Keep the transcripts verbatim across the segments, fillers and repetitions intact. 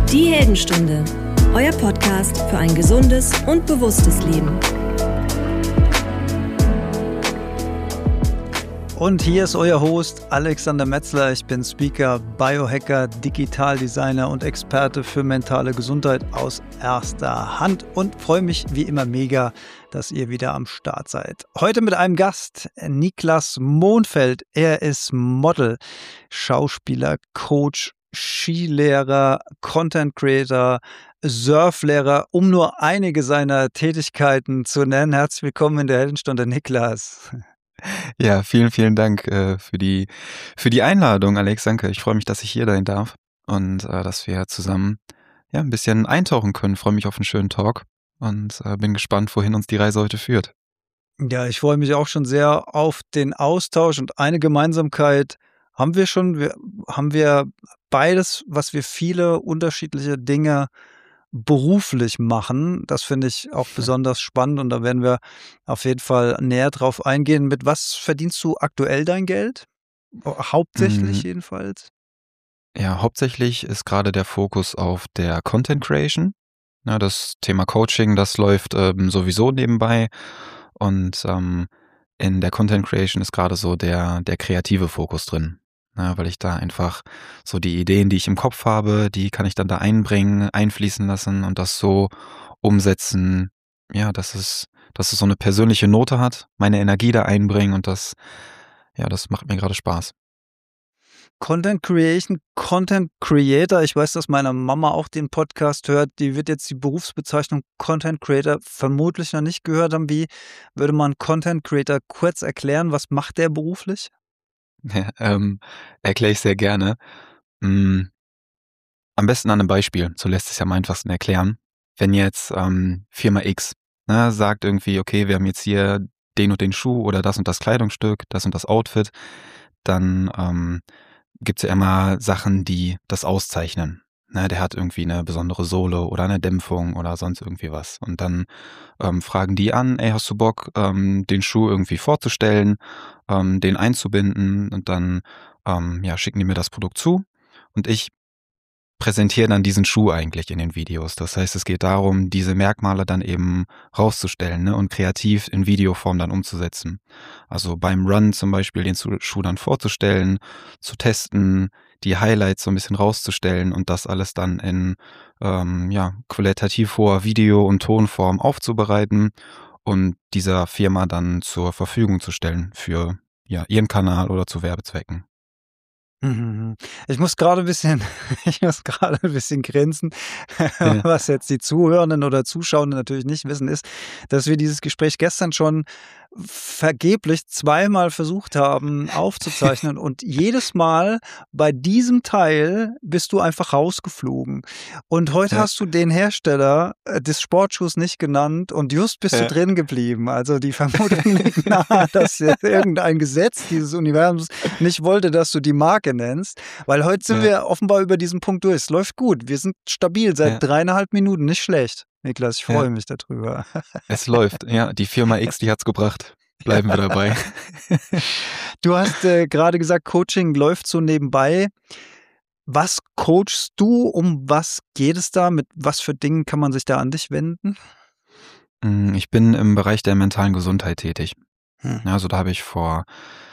Die Heldenstunde, euer Podcast für ein gesundes und bewusstes Leben. Und hier ist euer Host Alexander Metzler. Ich bin Speaker, Biohacker, Digitaldesigner und Experte für mentale Gesundheit aus erster Hand und freue mich wie immer mega, dass ihr wieder am Start seid. Heute mit einem Gast, Niklas Mohnfeld. Er ist Model, Schauspieler, Coach, Skilehrer, Content Creator, Surflehrer, um nur einige seiner Tätigkeiten zu nennen. Herzlich willkommen in der Heldenstunde, Niklas. Ja, vielen, vielen Dank äh, für die für die Einladung, Alex. Danke. Ich freue mich, dass ich hier sein darf und äh, dass wir zusammen ja ein bisschen eintauchen können. Ich freue mich auf einen schönen Talk und äh, bin gespannt, wohin uns die Reise heute führt. Ja, ich freue mich auch schon sehr auf den Austausch und eine Gemeinsamkeit haben wir schon. Wir, haben wir beides, was wir viele unterschiedliche Dinge beruflich machen. Das finde ich auch besonders spannend und da werden wir auf jeden Fall näher drauf eingehen. Mit was verdienst du aktuell dein Geld? Hauptsächlich Mm, jedenfalls? Ja, hauptsächlich ist gerade der Fokus auf der Content Creation. Ja, das Thema Coaching, das läuft ähm, sowieso nebenbei und ähm, in der Content Creation ist gerade so der der kreative Fokus drin. Ja, weil ich da einfach so die Ideen, die ich im Kopf habe, die kann ich dann da einbringen, einfließen lassen und das so umsetzen, ja, dass es, dass es so eine persönliche Note hat, meine Energie da einbringen und das, ja, das macht mir gerade Spaß. Content Creation, Content Creator. Ich weiß, dass meine Mama auch den Podcast hört. Die wird jetzt die Berufsbezeichnung Content Creator vermutlich noch nicht gehört haben. Wie würde man Content Creator kurz erklären? Was macht der beruflich? Ja, ähm, erkläre ich sehr gerne. Mm, Am besten an einem Beispiel, so lässt es ja am einfachsten erklären. Wenn jetzt ähm, Firma X ne, sagt irgendwie, okay, wir haben jetzt hier den und den Schuh oder das und das Kleidungsstück, das und das Outfit, dann ähm, gibt es ja immer Sachen, die das auszeichnen. Ne, der hat irgendwie eine besondere Sohle oder eine Dämpfung oder sonst irgendwie was. Und dann ähm, fragen die an, ey, hast du Bock, ähm, den Schuh irgendwie vorzustellen, ähm, den einzubinden und dann ähm, ja, schicken die mir das Produkt zu und ich präsentiere dann diesen Schuh eigentlich in den Videos. Das heißt, es geht darum, diese Merkmale dann eben rauszustellen ne, und kreativ in Videoform dann umzusetzen. Also beim Run zum Beispiel den Schuh dann vorzustellen, zu testen, die Highlights so ein bisschen rauszustellen und das alles dann in ähm, ja, qualitativ hoher Video- und Tonform aufzubereiten und dieser Firma dann zur Verfügung zu stellen für ja, ihren Kanal oder zu Werbezwecken. Mhm. Ich muss gerade ein bisschen, ich muss gerade ein bisschen grinsen. Ja, Was jetzt die Zuhörenden oder Zuschauenden natürlich nicht wissen, ist, dass wir dieses Gespräch gestern schon vergeblich zweimal versucht haben aufzuzeichnen und jedes Mal bei diesem Teil bist du einfach rausgeflogen. Und heute ja, hast du den Hersteller äh, des Sportschuhs nicht genannt und just bist du ja, drin geblieben. Also die Vermutung liegt nahe, dass jetzt irgendein Gesetz dieses Universums nicht wollte, dass du die Marke nennst, weil heute sind ja, wir offenbar über diesen Punkt durch. Es läuft gut. Wir sind stabil seit ja, dreieinhalb Minuten. Nicht schlecht. Niklas, ich ja. freue mich darüber. Es läuft, ja, die Firma X, die hat's gebracht. Bleiben wir dabei. Du hast äh, gerade gesagt, Coaching läuft so nebenbei. Was coachst du? Um was geht es da? Mit was für Dingen kann man sich da an dich wenden? Mm, Ich bin im Bereich der mentalen Gesundheit tätig. Hm. Ja, also da habe ich vor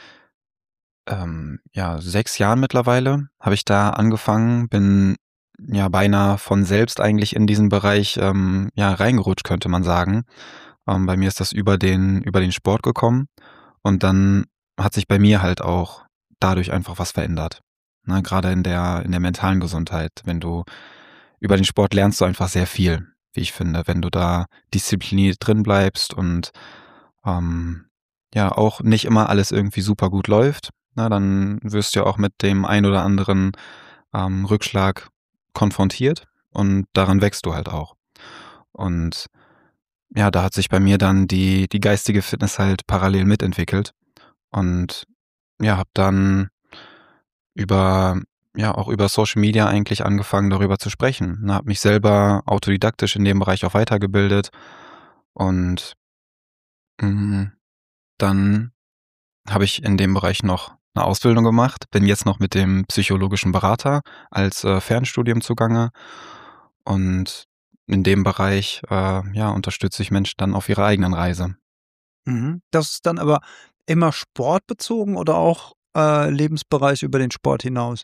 ähm, ja, sechs Jahren mittlerweile, habe ich da angefangen, bin ja beinahe von selbst eigentlich in diesen Bereich ähm, ja, reingerutscht, könnte man sagen. Ähm, bei mir ist das über den, über den Sport gekommen und dann hat sich bei mir halt auch dadurch einfach was verändert. Ne, gerade in der, in der mentalen Gesundheit. Wenn du über den Sport lernst du einfach sehr viel, wie ich finde, wenn du da diszipliniert drin bleibst und ähm, ja auch nicht immer alles irgendwie super gut läuft. Na, dann wirst du ja auch mit dem ein oder anderen ähm, Rückschlag konfrontiert und daran wächst du halt auch. Und ja, da hat sich bei mir dann die, die geistige Fitness halt parallel mitentwickelt und ja, habe dann über, ja, auch über Social Media eigentlich angefangen, darüber zu sprechen. Ne, habe mich selber autodidaktisch in dem Bereich auch weitergebildet und mh, dann habe ich in dem Bereich noch eine Ausbildung gemacht, bin jetzt noch mit dem psychologischen Berater als äh, Fernstudium zugange Und in dem Bereich, äh, ja, unterstütze ich Menschen dann auf ihrer eigenen Reise. Mhm. Das ist dann aber immer sportbezogen oder auch äh, Lebensbereich über den Sport hinaus?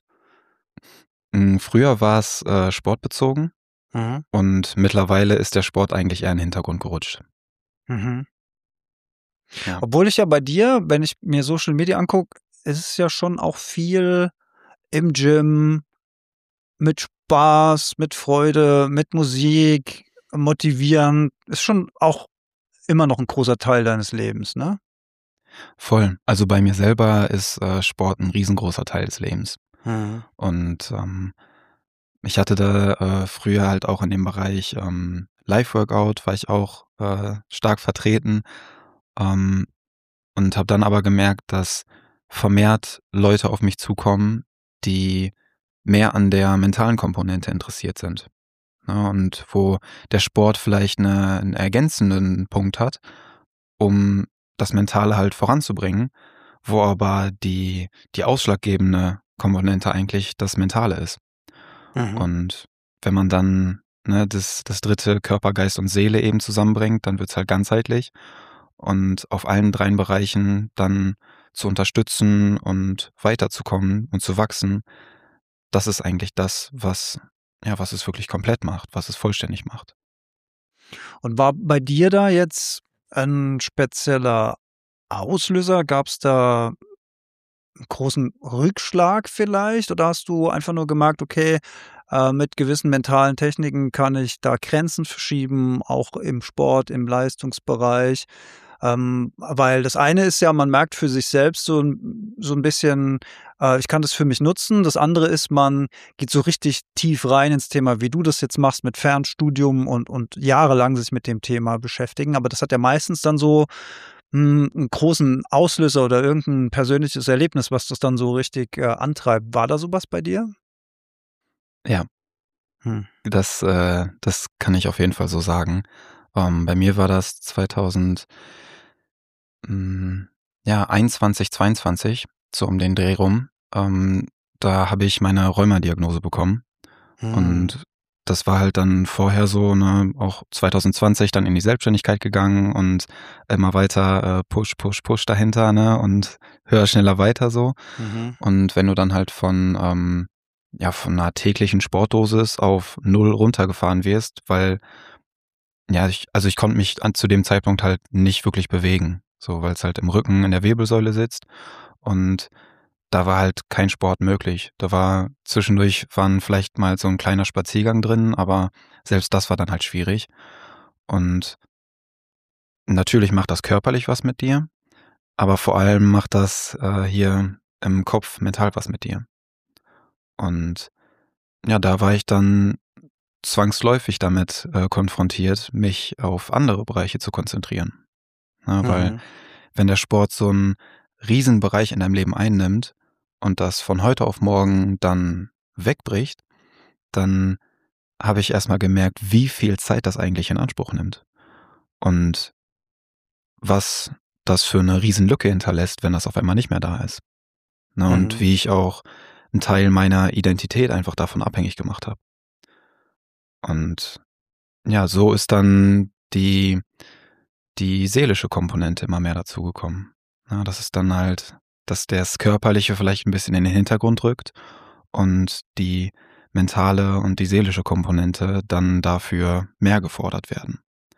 Hm, früher war es äh, sportbezogen Mhm. und mittlerweile ist der Sport eigentlich eher in den Hintergrund gerutscht. Mhm. Ja. Obwohl ich ja bei dir, wenn ich mir Social Media angucke, ist es ja schon auch viel im Gym, mit Spaß, mit Freude, mit Musik, motivieren. Ist schon auch immer noch ein großer Teil deines Lebens, ne? Voll. Also bei mir selber ist äh, Sport ein riesengroßer Teil des Lebens. Mhm. Und ähm, ich hatte da äh, früher halt auch in dem Bereich ähm, Live-Workout, war ich auch äh, stark vertreten. Ähm, und habe dann aber gemerkt, dass vermehrt Leute auf mich zukommen, die mehr an der mentalen Komponente interessiert sind. Ne, und wo der Sport vielleicht eine, einen ergänzenden Punkt hat, um das Mentale halt voranzubringen, wo aber die, die ausschlaggebende Komponente eigentlich das Mentale ist. Mhm. Und wenn man dann ne, das, das dritte Körper, Geist und Seele eben zusammenbringt, dann wird's halt ganzheitlich. Und auf allen drei Bereichen dann zu unterstützen und weiterzukommen und zu wachsen, das ist eigentlich das, was, ja, was es wirklich komplett macht, was es vollständig macht. Und war bei dir da jetzt ein spezieller Auslöser? Gab's da 'n großen Rückschlag vielleicht oder hast du einfach nur gemerkt: „Okay, äh, mit gewissen mentalen Techniken kann ich da Grenzen verschieben, auch im Sport, im Leistungsbereich?“ Ähm, weil das eine ist ja, man merkt für sich selbst so 'n so 'n bisschen, äh, ich kann das für mich nutzen. Das andere ist, man geht so richtig tief rein ins Thema, wie du das jetzt machst mit Fernstudium und und jahrelang sich mit dem Thema beschäftigen. Aber das hat ja meistens dann so hm, 'n großen Auslöser oder irgendein persönliches Erlebnis, was das dann so richtig, äh, antreibt. War da so was bei dir? Ja, Hm. das, äh, das kann ich auf jeden Fall so sagen. Ähm, bei mir war das zweitausend, hm, ja, einundzwanzig, zweiundzwanzig, so um den Dreh rum. Ähm, da habe ich meine Rheuma-Diagnose bekommen. Mhm. Und das war halt dann vorher so, ne, auch zwanzig zwanzig dann in die Selbstständigkeit gegangen und immer weiter, äh, Push, Push, Push dahinter, ne, und höher, schneller, weiter so. Mhm. Und wenn du dann halt von, ähm, ja, von 'ner täglichen Sportdosis auf null runtergefahren wirst, weil ja, ich also, ich konnte mich an zu dem Zeitpunkt halt nicht wirklich bewegen, so, weil's halt im Rücken in der Wirbelsäule sitzt und da war halt kein Sport möglich. Da war zwischendurch waren vielleicht mal so 'n kleiner Spaziergang drin, aber selbst das war dann halt schwierig. Und natürlich macht das körperlich was mit dir, aber vor allem macht das, äh, hier im Kopf mental was mit dir. Und ja, da war ich dann zwangsläufig damit, äh, konfrontiert, mich auf andere Bereiche zu konzentrieren, ne? Weil Mhm. wenn der Sport so 'n Riesenbereich in deinem Leben einnimmt und das von heute auf morgen dann wegbricht, dann habe ich erst mal gemerkt, wie viel Zeit das eigentlich in Anspruch nimmt und was das für 'ne Riesenlücke hinterlässt, wenn das auf einmal nicht mehr da ist, ne? Und Mhm. wie ich auch 'n Teil meiner Identität einfach davon abhängig gemacht habe. Und ja, so ist dann die die seelische Komponente immer mehr dazugekommen. Ja, das ist dann halt, dass das Körperliche vielleicht 'n bisschen in den Hintergrund rückt und die mentale und die seelische Komponente dann dafür mehr gefordert werden.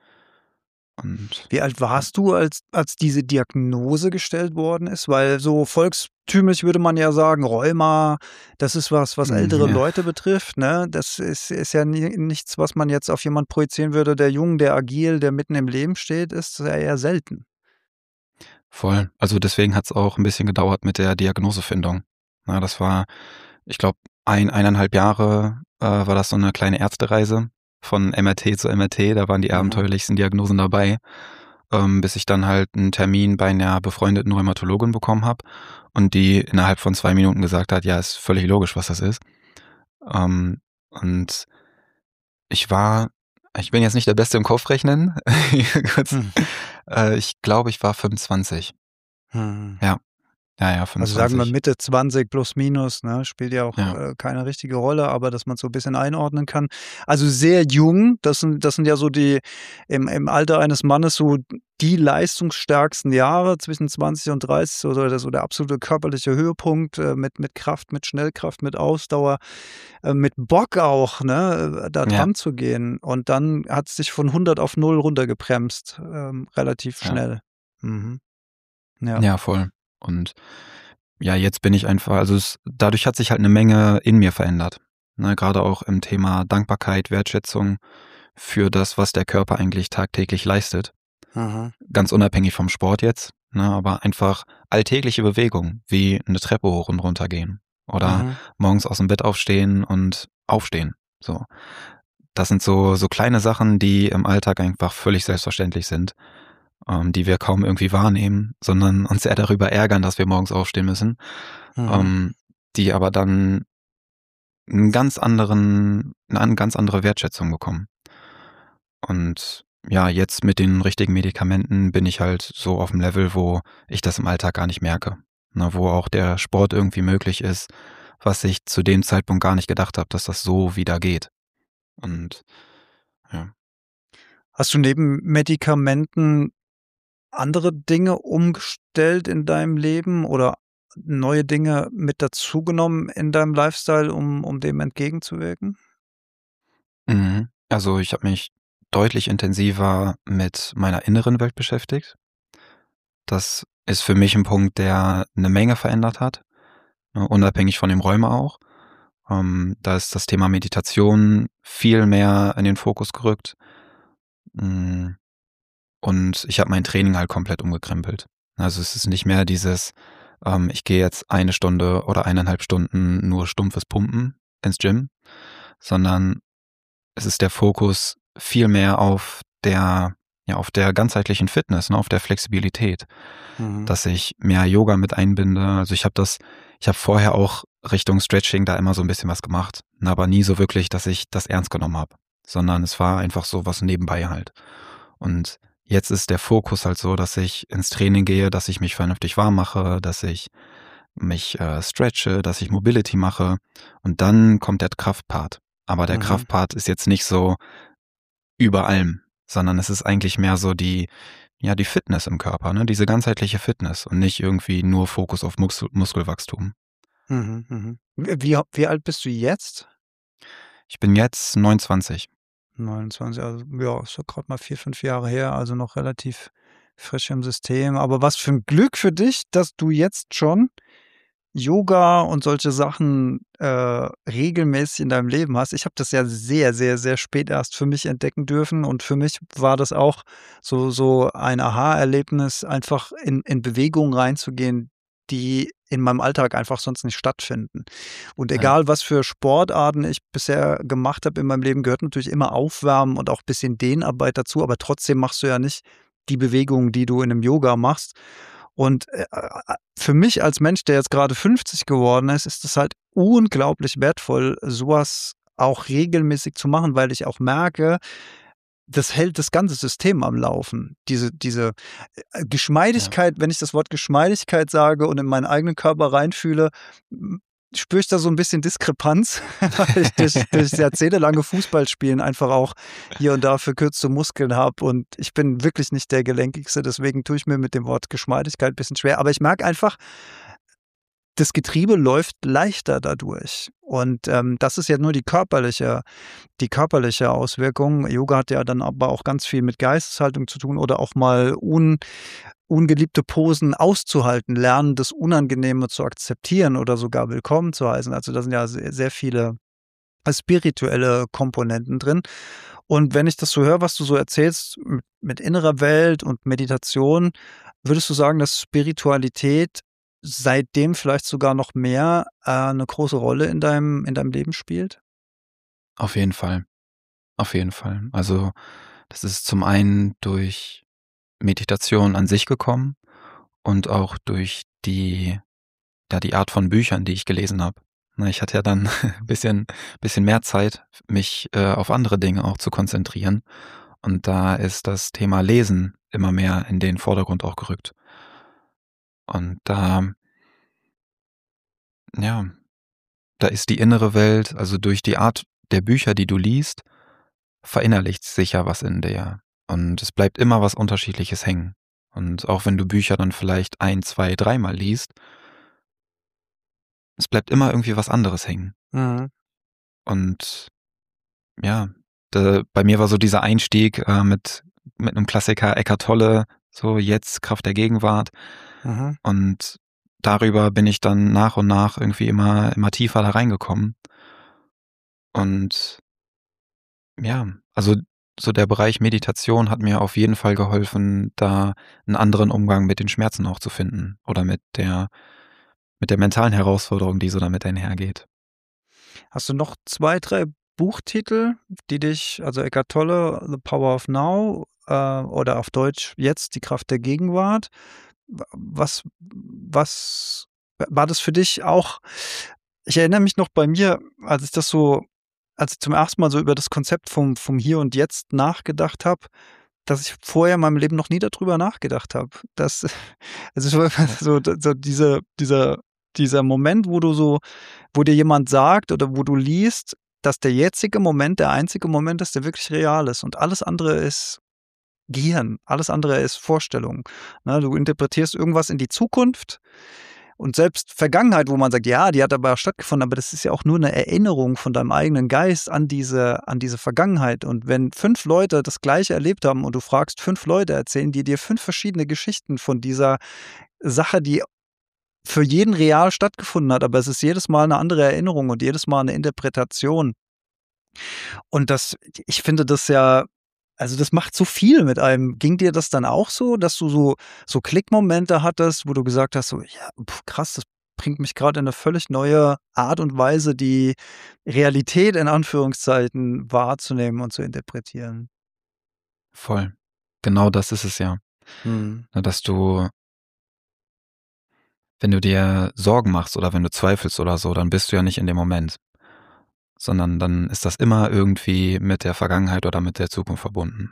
Und Wie alt ja. warst du, als als diese Diagnose gestellt worden ist? Weil so volkstümlich würde man ja sagen, Rheuma, das ist was, was Hm, ältere ja, Leute betrifft, ne? Das ist ist ja nie nichts, was man jetzt auf jemand projizieren würde, der jung, der agil, der mitten im Leben steht, ist ja eher selten. voll. Also, deswegen hat's auch 'n bisschen gedauert mit der Diagnosefindung. Ne, das war, ich glaube, ein eineinhalb Jahre, äh, war das so 'ne kleine Ärztereise von M R T zu M R T. Da waren die Mhm. abenteuerlichsten Diagnosen dabei, ähm, bis ich dann halt 'n Termin bei 'ner befreundeten Rheumatologin bekommen habe und die innerhalb von zwei Minuten gesagt hat: „Ja, ist völlig logisch, was das ist.“ Ähm, und ich war ich bin jetzt nicht der Beste im Kopfrechnen. Kurz, Mhm. äh, ich glaube, ich war fünfundzwanzig. Mhm. Ja. Ja, ja, Also sagen wir fünfundzwanzig. Mitte zwanzig plus minus, ne? Spielt ja auch Ja. äh, keine richtige Rolle, aber dass man so ein bisschen einordnen kann. Also sehr jung, das sind, das sind ja so die im, im Alter eines Mannes so die leistungsstärksten Jahre zwischen zwanzig und dreißig, so der, so der absolute körperliche Höhepunkt äh, mit, mit Kraft, mit Schnellkraft, mit Ausdauer, äh, mit Bock auch, ne, da Ja, dran zu gehen. Und dann hat es sich von hundert auf null runtergebremst, ähm, relativ ja. schnell. Mhm. Ja. Ja, voll. Und ja, jetzt bin ich einfach, also es, dadurch hat sich halt eine Menge in mir verändert. Ne, gerade auch im Thema Dankbarkeit, Wertschätzung für das, was der Körper eigentlich tagtäglich leistet. Aha. Ganz unabhängig vom Sport jetzt, ne, aber einfach alltägliche Bewegungen, wie eine Treppe hoch und runter gehen oder Mhm. morgens aus dem Bett aufstehen und aufstehen. So. Das sind so, so kleine Sachen, die im Alltag einfach völlig selbstverständlich sind, ähm, die wir kaum irgendwie wahrnehmen, sondern uns eher darüber ärgern, dass wir morgens aufstehen müssen, Mhm. ähm, die aber dann einen ganz anderen, eine ganz andere Wertschätzung bekommen. Und ja, jetzt mit den richtigen Medikamenten bin ich halt so auf dem Level, wo ich das im Alltag gar nicht merke. Na, wo auch der Sport irgendwie möglich ist, was ich zu dem Zeitpunkt gar nicht gedacht habe, dass das so wieder geht. Und ja. Hast du neben Medikamenten andere Dinge umgestellt in deinem Leben oder neue Dinge mit dazugenommen in deinem Lifestyle, um um dem entgegenzuwirken? Mhm. Also ich habe mich deutlich intensiver mit meiner inneren Welt beschäftigt. Das ist für mich ein Punkt, der eine Menge verändert hat, ne, unabhängig von dem Rheuma auch. Ähm, da ist das Thema Meditation viel mehr in den Fokus gerückt. Hm, und ich habe mein Training halt komplett umgekrempelt. Also, es ist nicht mehr dieses, ähm, ich gehe jetzt eine Stunde oder eineinhalb Stunden nur stumpfes Pumpen ins Gym, sondern es ist der Fokus viel mehr auf der ja, auf der ganzheitlichen Fitness, ne, auf der Flexibilität, Mhm. dass ich mehr Yoga mit einbinde. Also, ich habe das ich habe vorher auch Richtung Stretching da immer so ein bisschen was gemacht, ne, aber nie so wirklich, dass ich das ernst genommen habe, sondern es war einfach so was nebenbei halt. Und jetzt ist der Fokus halt so, dass ich ins Training gehe, dass ich mich vernünftig warm mache, dass ich mich äh, stretche, dass ich Mobility mache und dann kommt der Kraftpart. Aber der Mhm. Kraftpart ist jetzt nicht so über allem, sondern es ist eigentlich mehr so die, ja, die Fitness im Körper, ne? Diese ganzheitliche Fitness und nicht irgendwie nur Fokus auf Muskel Muskelwachstum. Mhm. Mhm. W wie wie alt bist du jetzt? Ich bin jetzt neunundzwanzig. neunundzwanzig, also ja, ist ja grad mal vier, fünf Jahre her, also noch relativ frisch im System. Aber was für 'n Glück für dich, dass du jetzt schon Yoga und solche Sachen, äh, regelmäßig in deinem Leben hast. Ich habe das ja sehr, sehr, sehr spät erst für mich entdecken dürfen und für mich war das auch so so ein Aha-Erlebnis, einfach in in Bewegungen reinzugehen, die in meinem Alltag einfach sonst nicht stattfinden. Und Ja, egal, was für Sportarten ich bisher gemacht habe in meinem Leben, gehört natürlich immer Aufwärmen und auch bisschen Dehnarbeit dazu, aber trotzdem machst du ja nicht die Bewegungen, die du in 'nem Yoga machst. Und, äh, äh, für mich als Mensch, der jetzt gerade fünfzig geworden ist, ist es halt unglaublich wertvoll, so was auch regelmäßig zu machen, weil ich auch merke, das hält das ganze System am Laufen. Diese diese, äh, ja, Geschmeidigkeit, wenn ich das Wort Geschmeidigkeit sage und in meinen eigenen Körper reinfühle, hm, spüre ich da so 'n bisschen Diskrepanz, weil ich durch durch jahrzehntelange Fußballspielen einfach auch hier und da verkürzte Muskeln habe und ich bin wirklich nicht der Gelenkigste, deswegen tue ich mir mit dem Wort Geschmeidigkeit bisschen schwer. Aber ich merke einfach, das Getriebe läuft leichter dadurch. Und, ähm, das ist ja nur die körperliche die körperliche Auswirkung. Yoga hat ja dann aber auch ganz viel mit Geisteshaltung zu tun oder auch mal un ungeliebte Posen auszuhalten, lernen, das Unangenehme zu akzeptieren oder sogar willkommen zu heißen. Also, da sind ja se sehr viele äh, spirituelle Komponenten drin. Und wenn ich das so höre, was du so erzählst m mit innerer Welt und Meditation, würdest du sagen, dass Spiritualität seitdem vielleicht sogar noch mehr, äh, 'ne große Rolle in deinem in deinem Leben spielt? auf jeden Fall, auf jeden Fall. Also, das ist zum einen durch Meditation an sich gekommen und auch durch die ja, die Art von Büchern, die ich gelesen habe. Ne, ich hatte ja dann ein bisschen bisschen mehr Zeit, mich, äh, auf andere Dinge auch zu konzentrieren. Und da ist das Thema Lesen immer mehr in den Vordergrund auch gerückt. Und da, ja, also, das ist zum einen durch Meditation an sich gekommen und auch durch die ja, die Art von Büchern, die ich gelesen habe. Ne, ich hatte ja dann ein bisschen bisschen mehr Zeit, mich, äh, auf andere Dinge auch zu konzentrieren. Und da ist das Thema Lesen immer mehr in den Vordergrund auch gerückt. Und da, ja, ja, da ist die innere Welt, also durch die Art der Bücher, die du liest, verinnerlicht sich ja was in dir. Und es bleibt immer was Unterschiedliches hängen. Und auch wenn du Bücher dann vielleicht ein, zwei, dreimal liest, es bleibt immer irgendwie was anderes hängen. Mhm. Und ja, da, bei mir war so dieser Einstieg äh, mit, mit einem Klassiker Eckhart Tolle, so jetzt Kraft der Gegenwart. Mhm. Und darüber bin ich dann nach und nach irgendwie immer, immer tiefer da reingekommen. Und ja, also so der Bereich Meditation hat mir auf jeden Fall geholfen, da einen anderen Umgang mit den Schmerzen auch zu finden oder mit der, mit der mentalen Herausforderung, die so damit einhergeht. Hast du noch zwei, drei Buchtitel, die dich, also Eckhart Tolle, The Power of Now, äh, oder auf Deutsch jetzt die Kraft der Gegenwart. W- Was, was war das für dich auch? Ich erinnere mich noch bei mir, als ich das so, als ich zum ersten Mal so über das Konzept vom, vom Hier und Jetzt nachgedacht habe, dass ich vorher in meinem Leben noch nie darüber nachgedacht habe. Das, also es war so, so diese, dieser, dieser Moment, wo du so, wo dir jemand sagt oder wo du liest, dass der jetzige Moment der einzige Moment ist, der wirklich real ist und alles andere ist Gehirn, alles andere ist Vorstellung. Ne, du interpretierst irgendwas in die Zukunft und selbst Vergangenheit, wo man sagt, ja, die hat aber stattgefunden, aber das ist ja auch nur eine Erinnerung von deinem eigenen Geist an diese, an diese Vergangenheit. Und wenn fünf Leute das Gleiche erlebt haben und du fragst fünf Leute, erzählen die dir fünf verschiedene Geschichten von dieser Sache, die für jeden real stattgefunden hat, aber es ist jedes Mal eine andere Erinnerung und jedes Mal eine Interpretation. Und das, ich finde das ja, also das macht so viel mit einem. Ging dir das dann auch so, dass du so, so Klickmomente hattest, wo du gesagt hast, so, ja, pf, krass, das bringt mich gerade in eine völlig neue Art und Weise, die Realität in Anführungszeichen wahrzunehmen und zu interpretieren? Voll. Genau das ist es ja. Mhm. Ne, dass du, wenn du dir Sorgen machst oder wenn du zweifelst oder so, dann bist du ja nicht in dem Moment, sondern dann ist das immer irgendwie mit der Vergangenheit oder mit der Zukunft verbunden.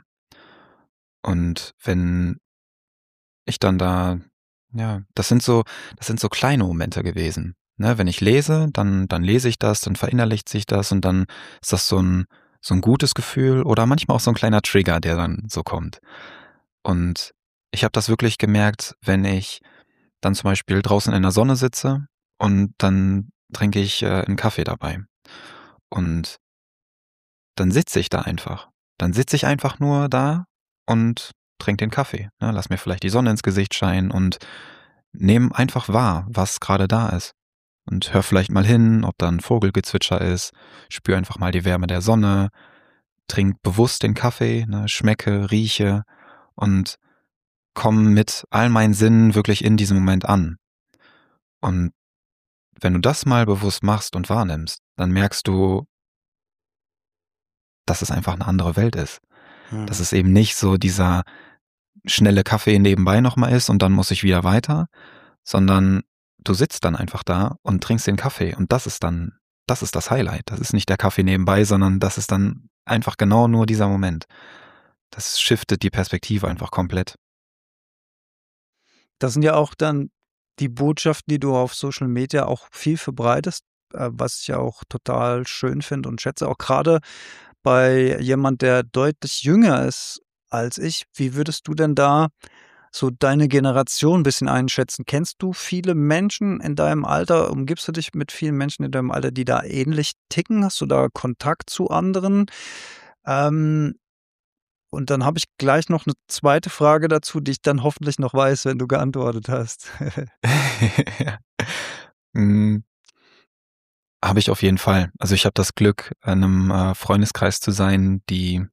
Und wenn ich dann da, ja, das sind so, das sind so kleine Momente gewesen. Ne, wenn ich lese, dann, dann lese ich das, dann verinnerlicht sich das und dann ist das so ein, so ein gutes Gefühl oder manchmal auch so ein kleiner Trigger, der dann so kommt. Und ich habe das wirklich gemerkt, wenn ich dann zum Beispiel draußen in der Sonne sitze und dann trinke ich äh, einen Kaffee dabei. Und dann sitze ich da einfach. Dann sitze ich einfach nur da und trinke den Kaffee. Ne? Lass mir vielleicht die Sonne ins Gesicht scheinen und nehme einfach wahr, was gerade da ist. Und hör vielleicht mal hin, ob da ein Vogelgezwitscher ist. Spür einfach mal die Wärme der Sonne. Trink bewusst den Kaffee, ne? Schmecke, rieche und komm mit all meinen Sinnen wirklich in diesem Moment an. Und wenn du das mal bewusst machst und wahrnimmst, dann merkst du, dass es einfach eine andere Welt ist. Mhm. Dass es eben nicht so dieser schnelle Kaffee nebenbei nochmal ist und dann muss ich wieder weiter, sondern du sitzt dann einfach da und trinkst den Kaffee und das ist dann, das ist das Highlight. Das ist nicht der Kaffee nebenbei, sondern das ist dann einfach genau nur dieser Moment. Das shiftet die Perspektive einfach komplett. Das sind ja auch dann die Botschaften, die du auf Social Media auch viel verbreitest, äh, was ich ja auch total schön finde und schätze. Auch gerade bei jemand, der deutlich jünger ist als ich. Wie würdest du denn da so deine Generation ein bisschen einschätzen? Kennst du viele Menschen in deinem Alter? Umgibst du dich mit vielen Menschen in deinem Alter, die da ähnlich ticken? Hast du da Kontakt zu anderen? Ähm, und dann habe ich gleich noch eine zweite Frage dazu, die ich dann hoffentlich noch weiß, wenn du geantwortet hast. Hm, habe ich auf jeden Fall. Also ich habe das Glück, in einem äh, Freundeskreis zu sein, die,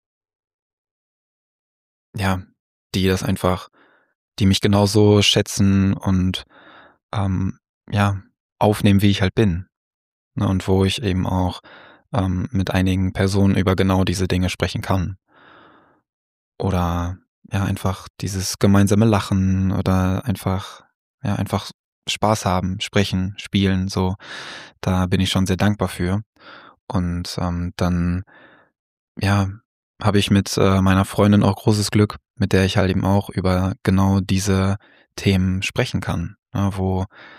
ja, die das einfach, die mich genauso schätzen und ähm, ja, aufnehmen, wie ich halt bin. Ne, und wo ich eben auch ähm, mit einigen Personen über genau diese Dinge sprechen kann. Oder ja, einfach dieses gemeinsame Lachen oder einfach, ja, einfach Spaß haben, sprechen, spielen, so. Da bin ich schon sehr dankbar für. Und ähm, dann, ja, habe ich mit äh, meiner Freundin auch großes Glück, mit der ich halt eben auch über genau diese Themen sprechen kann, ne, wo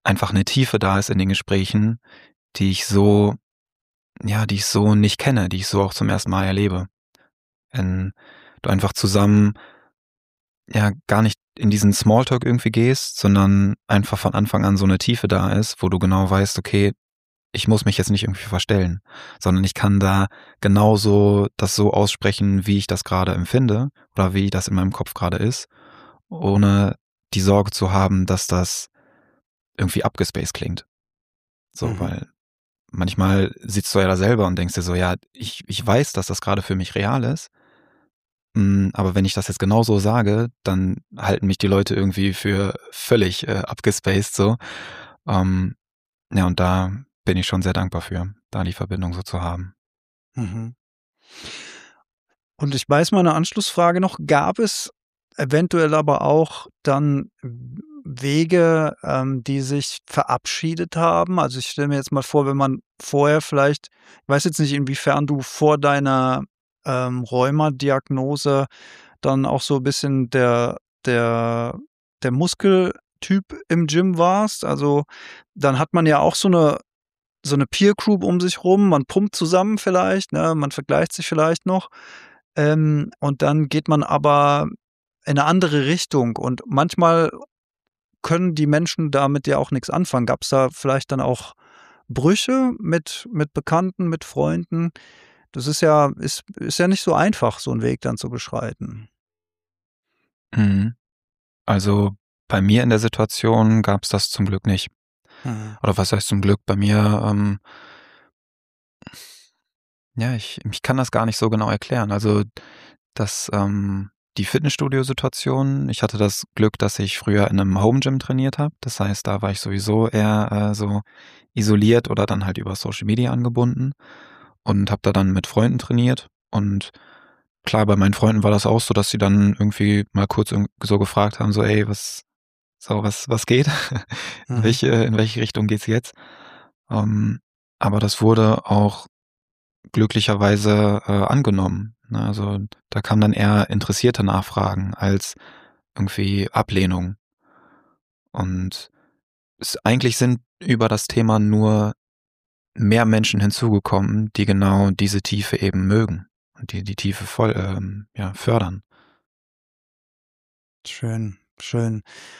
einfach eine Tiefe da ist in den Gesprächen, die ich so, ja, die ich so nicht kenne, die ich so auch zum ersten Mal erlebe. Wenn du einfach zusammen ja gar nicht in diesen Smalltalk irgendwie gehst, sondern einfach von Anfang an so eine Tiefe da ist, wo du genau weißt, okay, ich muss mich jetzt nicht irgendwie verstellen, sondern ich kann da genauso das so aussprechen, wie ich das gerade empfinde oder wie das in meinem Kopf gerade ist, ohne die Sorge zu haben, dass das irgendwie abgespaced klingt. So, Mhm. weil manchmal sitzt du ja da selber und denkst dir so, ja, ich, ich weiß, dass das gerade für mich real ist, mm, aber wenn ich das jetzt genauso sage, dann halten mich die Leute irgendwie für völlig äh, abgespaced so. Ähm, ja, und da bin ich schon sehr dankbar für, da die Verbindung so zu haben. Mhm. Und ich weiß, meine Anschlussfrage noch, gab es eventuell aber auch dann Wege, ähm, die sich verabschiedet haben? Also, ich stelle mir jetzt mal vor, wenn man vorher vielleicht ich weiß jetzt nicht, inwiefern du vor deiner, ähm, Rheuma-Diagnose dann auch so 'n bisschen der der der Muskeltyp im Gym warst. Also, dann hat man ja auch so 'ne so 'ne Peer Group um sich rum. Man pumpt zusammen vielleicht, ne? Man vergleicht sich vielleicht noch. Ähm, und dann geht man aber in 'ne andere Richtung und manchmal können die Menschen damit ja auch nix anfangen. Gab's da vielleicht dann auch Brüche mit mit Bekannten, mit Freunden? Das ist ja ist ist ja nicht so einfach, so 'n Weg dann zu beschreiten. Mhm. Also, bei mir in der Situation gab's das zum Glück nicht. Mhm. Oder was heißt zum Glück? Bei mir, ähm ja, ich ich kann das gar nicht so genau erklären. Also, das, ähm die Fitnessstudio-Situation, ich hatte das Glück, dass ich früher in 'nem Home Gym trainiert habe. Das heißt, da war ich sowieso eher, äh, so isoliert oder dann halt über Social Media angebunden und habe da dann mit Freunden trainiert. Und klar, bei meinen Freunden war das auch so, dass sie dann irgendwie mal kurz irgend so gefragt haben, so: „Ey, was so, was was geht? In Mhm. welche in welche Richtung geht's jetzt?“ Ähm, aber das wurde auch glücklicherweise, äh, angenommen, ne? Also, da kamen dann eher interessierte Nachfragen als irgendwie Ablehnung. Und es eigentlich sind über das Thema nur mehr Menschen hinzugekommen, die genau diese Tiefe eben mögen und die die Tiefe voll ähm, ja, fördern. Schön, schön.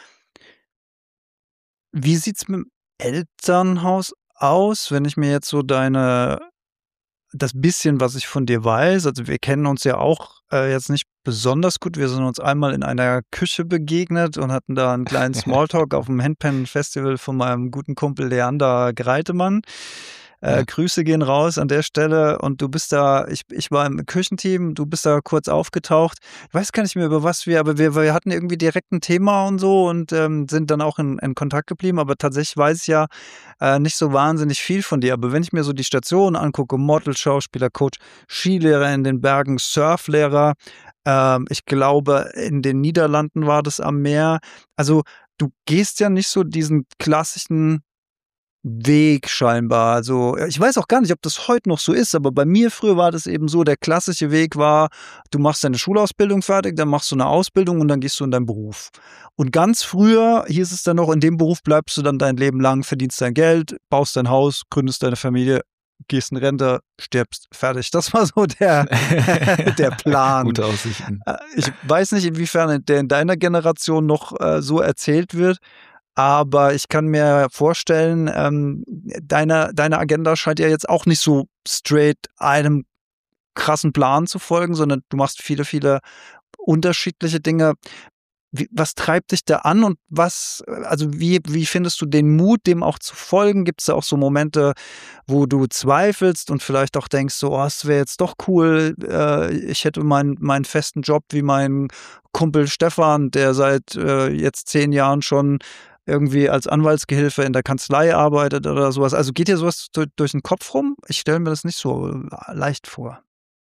Wie sieht's mit'm Elternhaus aus, wenn ich mir jetzt so deine das bisschen, was ich von dir weiß also, wir kennen uns ja auch, äh, jetzt nicht besonders gut. Wir sind uns einmal in einer Küche begegnet und hatten da 'n kleinen Smalltalk auf'm Handpan-Festival von meinem guten Kumpel Leander Greitemann. Äh, Ja. Grüße gehen raus an der Stelle und du bist da ich ich war im Küchenteam, du bist da kurz aufgetaucht. Ich weiß gar nicht mehr, über was wir aber wir wir hatten irgendwie direkt 'n Thema und so und, ähm, sind dann auch in in Kontakt geblieben, aber tatsächlich weiß ich ja, äh, nicht so wahnsinnig viel von dir. Aber wenn ich mir so die Stationen angucke, Model, Schauspieler, Coach, Skilehrer in den Bergen, Surflehrer, ähm, ich glaube, in den Niederlanden war das am Meer. Also, du gehst ja nicht so diesen klassischen Weg scheinbar. Also, ich weiß auch gar nicht, ob das heut noch so ist, aber bei mir früher war das eben so, der klassische Weg war, du machst deine Schulausbildung fertig, dann machst du 'ne Ausbildung und dann gehst du in deinen Beruf. Und ganz früher hieß es dann noch, in dem Beruf bleibst du dann dein Leben lang, verdienst dein Geld, baust dein Haus, gründest deine Familie, gehst in Rente, stirbst, fertig. Das war so der der Plan. Gute Aussichten. Äh, ich weiß nicht, inwiefern der in deiner Generation noch, äh, so erzählt wird, aber ich kann mir vorstellen, ähm, deine deine Agenda scheint ja jetzt auch nicht so straight einem krassen Plan zu folgen, sondern du machst viele, viele unterschiedliche Dinge. Wie was treibt dich da an und was also, wie wie findest du den Mut, dem auch zu folgen? Gibt's da auch so Momente, wo du zweifelst und vielleicht auch denkst so: „Oh, es wäre jetzt doch cool, äh, ich hätte meinen meinen festen Job wie mein Kumpel Stefan, der seit, äh, jetzt zehn Jahren schon irgendwie als Anwaltsgehilfe in der Kanzlei arbeitet“ oder so was. Also, geht dir so was du durch 'n Kopf rum? Ich stelle mir das nicht so leicht vor.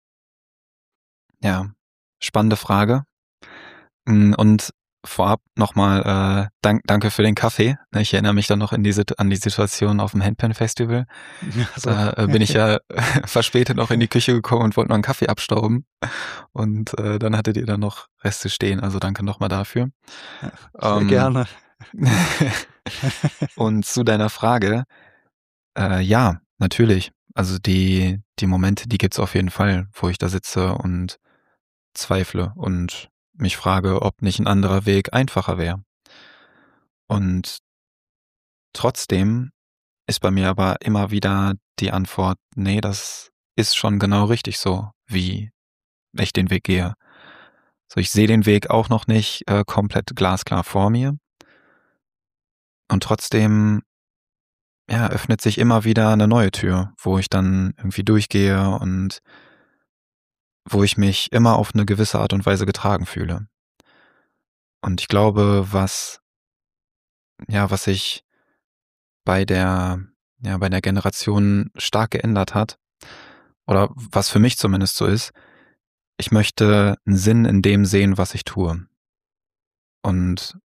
Ja, spannende Frage. Hm, und vorab noch mal, äh, dank danke für den Kaffee. Ne, ich erinnere mich dann noch in die Sit an die Situation auf'm Handpan-Festival. Also Da, äh, bin ich ja verspätet noch in die Küche gekommen und wollte noch 'n Kaffee abstauben. Und, äh, dann hattet ihr da noch Reste stehen. Also, danke noch mal dafür. Sehr Ähm gerne. Und zu deiner Frage, äh, ja, natürlich. Also die, die Momente, die gibt's auf jeden Fall, wo ich da sitze und zweifle und mich frage, ob nicht ein anderer Weg einfacher wäre. Und trotzdem ist bei mir aber immer wieder die Antwort, nee, das ist schon genau richtig so, wie ich den Weg gehe. So, ich sehe den Weg auch noch nicht äh, komplett glasklar vor mir. Und trotzdem, ja, öffnet sich immer wieder eine neue Tür, wo ich dann irgendwie durchgehe und wo ich mich immer auf eine gewisse Art und Weise getragen fühle. Und ich glaube, was, ja, was sich bei der, ja, bei der Generation stark geändert hat, oder was für mich zumindest so ist, ich möchte einen Sinn in dem sehen, was ich tue. Und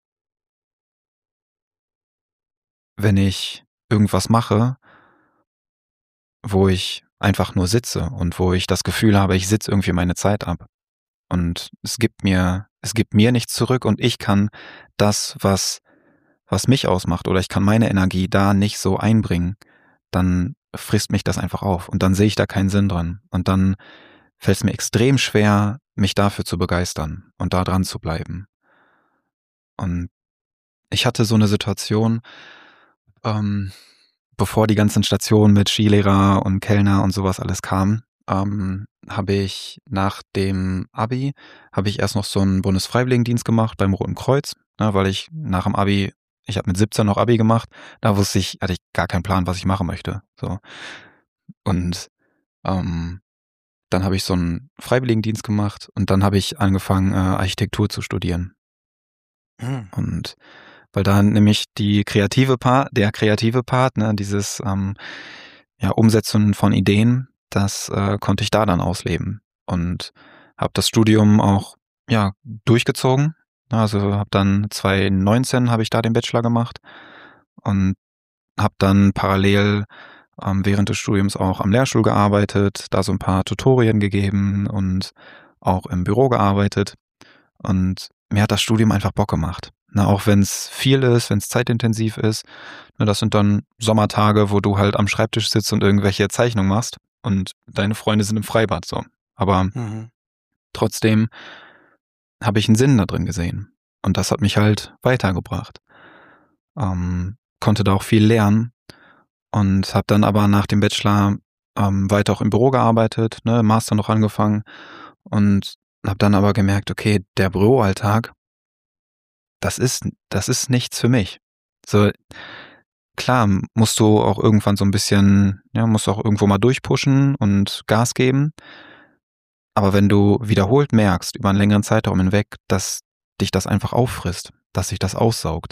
wenn ich irgendwas mache, wo ich einfach nur sitze und wo ich das Gefühl habe, ich sitze irgendwie meine Zeit ab und es gibt mir, es gibt mir nichts zurück und ich kann das, was, was mich ausmacht, oder ich kann meine Energie da nicht so einbringen, dann frisst mich das einfach auf und dann sehe ich da keinen Sinn dran und dann fällt es mir extrem schwer, mich dafür zu begeistern und da dran zu bleiben. Und ich hatte so eine Situation, ähm, bevor die ganzen Stationen mit Skilehrer und Kellner und sowas alles kamen, ähm, habe ich nach dem Abi, habe ich erst noch so einen Bundesfreiwilligendienst gemacht beim Roten Kreuz, ne, weil ich nach dem Abi, ich habe mit siebzehn noch Abi gemacht, da wusste ich, hatte ich gar keinen Plan, was ich machen möchte. So. Und ähm, dann habe ich so einen Freiwilligendienst gemacht und dann habe ich angefangen, äh, Architektur zu studieren. Hm. Und weil da nämlich die kreative Part, der kreative Part, ne, dieses ähm, ja, Umsetzen von Ideen, das äh, konnte ich da dann ausleben und habe das Studium auch ja durchgezogen. Also habe dann zwanzig neunzehn habe ich da den Bachelor gemacht und habe dann parallel ähm, während des Studiums auch am Lehrstuhl gearbeitet, da so ein paar Tutorien gegeben und auch im Büro gearbeitet. Und mir hat das Studium einfach Bock gemacht. Na, auch wenn es viel ist, wenn es zeitintensiv ist. Ne, das sind dann Sommertage, wo du halt am Schreibtisch sitzt und irgendwelche Zeichnungen machst und deine Freunde sind im Freibad so. Aber Mhm. trotzdem habe ich einen Sinn da drin gesehen. Und das hat mich halt weitergebracht. Ähm, konnte da auch viel lernen und habe dann aber nach dem Bachelor ähm, weiter auch im Büro gearbeitet, ne, Master noch angefangen und habe dann aber gemerkt, okay, der Büroalltag, das ist, das ist nichts für mich. So, klar, musst du auch irgendwann so ein bisschen, ja, musst du auch irgendwo mal durchpushen und Gas geben. Aber wenn du wiederholt merkst, über einen längeren Zeitraum hinweg, dass dich das einfach auffrisst, dass sich das aussaugt,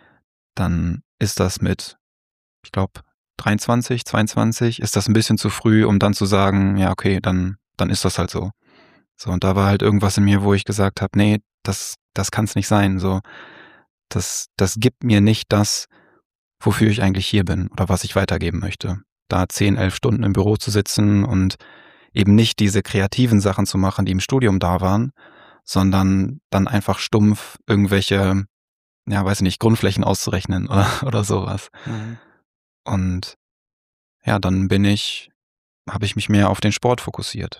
dann ist das mit, ich glaube, dreiundzwanzig, zweiundzwanzig, ist das ein bisschen zu früh, um dann zu sagen, ja, okay, dann, dann ist das halt so. So, und da war halt irgendwas in mir, wo ich gesagt habe, nee, das, das kann es nicht sein. So, das, das gibt mir nicht das, wofür ich eigentlich hier bin oder was ich weitergeben möchte. Da zehn, elf Stunden im Büro zu sitzen und eben nicht diese kreativen Sachen zu machen, die im Studium da waren, sondern dann einfach stumpf irgendwelche, ja, weiß nicht, Grundflächen auszurechnen oder, oder sowas. Mhm. Und ja, dann bin ich, habe ich mich mehr auf den Sport fokussiert.